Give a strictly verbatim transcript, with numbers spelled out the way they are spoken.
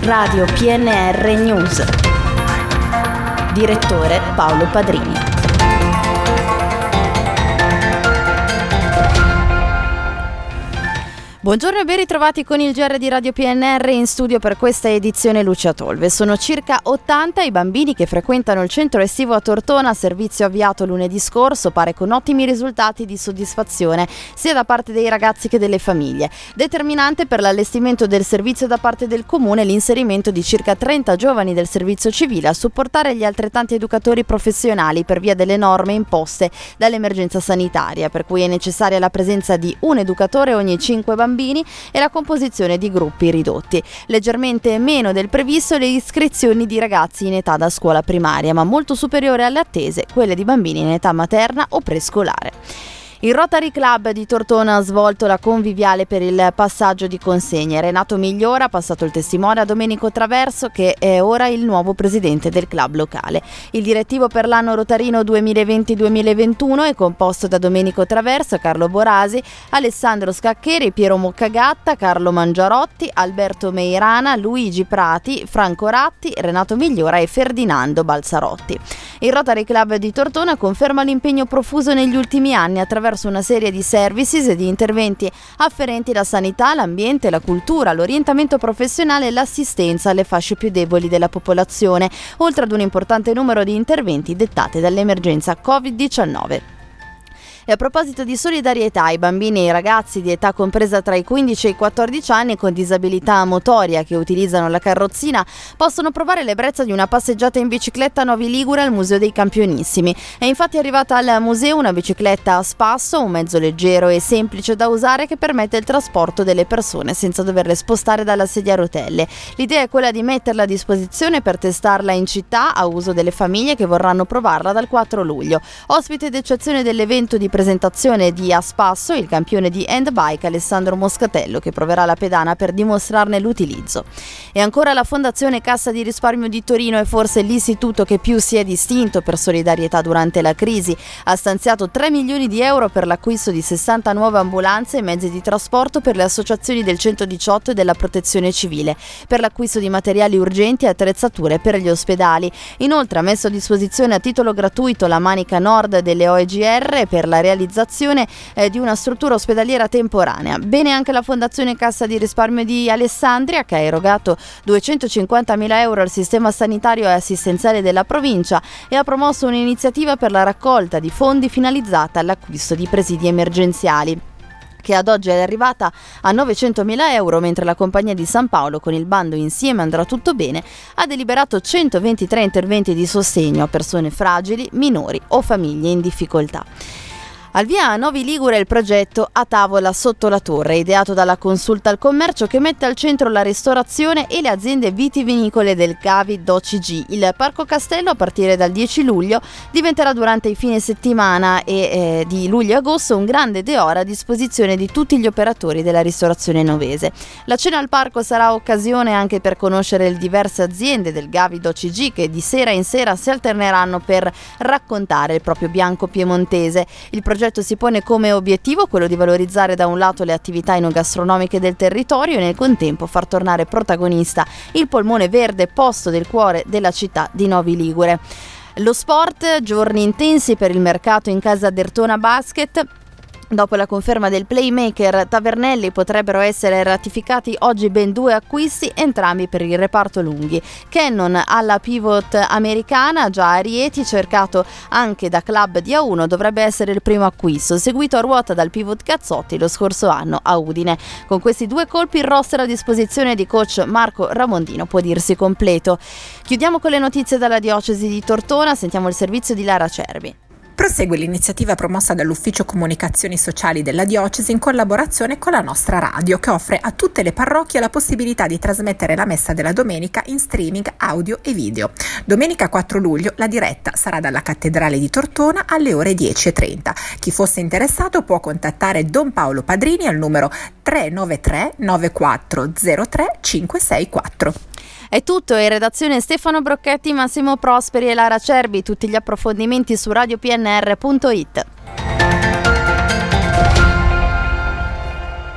Radio P N R News. Direttore Paolo Padrini. Buongiorno e ben ritrovati con il G R di Radio P N R. In studio per questa edizione Lucia Tolve. Sono circa ottanta i bambini che frequentano il centro estivo a Tortona, servizio avviato lunedì scorso, pare con ottimi risultati di soddisfazione sia da parte dei ragazzi che delle famiglie. Determinante per l'allestimento del servizio da parte del comune l'inserimento di circa trenta giovani del servizio civile a supportare gli altrettanti educatori professionali per via delle norme imposte dall'emergenza sanitaria, per cui è necessaria la presenza di un educatore ogni cinque bambini e la composizione di gruppi ridotti. Leggermente meno del previsto le iscrizioni di ragazzi in età da scuola primaria, ma molto superiore alle attese quelle di bambini in età materna o prescolare. Il Rotary Club di Tortona ha svolto la conviviale per il passaggio di consegne. Renato Migliora ha passato il testimone a Domenico Traverso, che è ora il nuovo presidente del club locale. Il direttivo per l'anno rotarino duemilaventi duemilaventuno è composto da Domenico Traverso, Carlo Borasi, Alessandro Scaccheri, Piero Moccagatta, Carlo Mangiarotti, Alberto Meirana, Luigi Prati, Franco Ratti, Renato Migliora e Ferdinando Balzarotti. Il Rotary Club di Tortona conferma l'impegno profuso negli ultimi anni attraverso una serie di services e di interventi afferenti alla sanità, l'ambiente, la cultura, l'orientamento professionale e l'assistenza alle fasce più deboli della popolazione, oltre ad un importante numero di interventi dettate dall'emergenza covid diciannove. E a proposito di solidarietà, i bambini e i ragazzi di età compresa tra i quindici e i quattordici anni con disabilità motoria che utilizzano la carrozzina possono provare l'ebbrezza di una passeggiata in bicicletta a Novi Ligure al Museo dei Campionissimi. È infatti arrivata al museo una bicicletta a spasso, un mezzo leggero e semplice da usare che permette il trasporto delle persone senza doverle spostare dalla sedia a rotelle. L'idea è quella di metterla a disposizione per testarla in città a uso delle famiglie che vorranno provarla dal quattro luglio. Ospite d'eccezione dell'evento di presentazione di A Spasso il campione di handbike Alessandro Moscatello, che proverà la pedana per dimostrarne l'utilizzo. E ancora la Fondazione Cassa di Risparmio di Torino è forse l'istituto che più si è distinto per solidarietà durante la crisi. Ha stanziato tre milioni di euro per l'acquisto di sessanta nuove ambulanze e mezzi di trasporto per le associazioni del centodiciotto e della Protezione Civile, per l'acquisto di materiali urgenti e attrezzature per gli ospedali. Inoltre ha messo a disposizione a titolo gratuito la Manica Nord delle O E G R per la realizzazione eh, di una struttura ospedaliera temporanea. Bene anche la Fondazione Cassa di Risparmio di Alessandria, che ha erogato duecentocinquantamila euro al sistema sanitario e assistenziale della provincia e ha promosso un'iniziativa per la raccolta di fondi finalizzata all'acquisto di presidi emergenziali, che ad oggi è arrivata a novecentomila euro, mentre la Compagnia di San Paolo, con il bando Insieme andrà tutto bene, ha deliberato centoventitré interventi di sostegno a persone fragili, minori o famiglie in difficoltà. Al via a Novi Ligure il progetto A Tavola Sotto la Torre, ideato dalla Consulta al Commercio, che mette al centro la ristorazione e le aziende vitivinicole del Gavi D O C G. Il Parco Castello, a partire dal dieci luglio, diventerà durante i fine settimana e eh, di luglio e agosto un grande deora a disposizione di tutti gli operatori della ristorazione novese. La cena al parco sarà occasione anche per conoscere le diverse aziende del Gavi D O C G, che di sera in sera si alterneranno per raccontare il proprio bianco piemontese. Il progetto Il progetto si pone come obiettivo quello di valorizzare da un lato le attività enogastronomiche del territorio e nel contempo far tornare protagonista il polmone verde posto del cuore della città di Novi Ligure. Lo sport, giorni intensi per il mercato in casa Dertona Basket. Dopo la conferma del playmaker Tavernelli potrebbero essere ratificati oggi ben due acquisti, entrambi per il reparto lunghi. Cannon alla pivot americana, già a Rieti, cercato anche da club di A uno, dovrebbe essere il primo acquisto, seguito a ruota dal pivot Cazzotti lo scorso anno a Udine. Con questi due colpi il roster a disposizione di coach Marco Ramondino può dirsi completo. Chiudiamo con le notizie dalla diocesi di Tortona, sentiamo il servizio di Lara Cerbi. Prosegue l'iniziativa promossa dall'Ufficio Comunicazioni Sociali della Diocesi in collaborazione con la nostra radio, che offre a tutte le parrocchie la possibilità di trasmettere la messa della domenica in streaming audio e video. Domenica quattro luglio la diretta sarà dalla Cattedrale di Tortona alle ore dieci e trenta. Chi fosse interessato può contattare Don Paolo Padrini al numero tre nove tre nove quattro zero tre cinque sei quattro. È tutto, in redazione Stefano Brocchetti, Massimo Prosperi e Lara Cerbi. Tutti gli approfondimenti su radio p n r punto i t.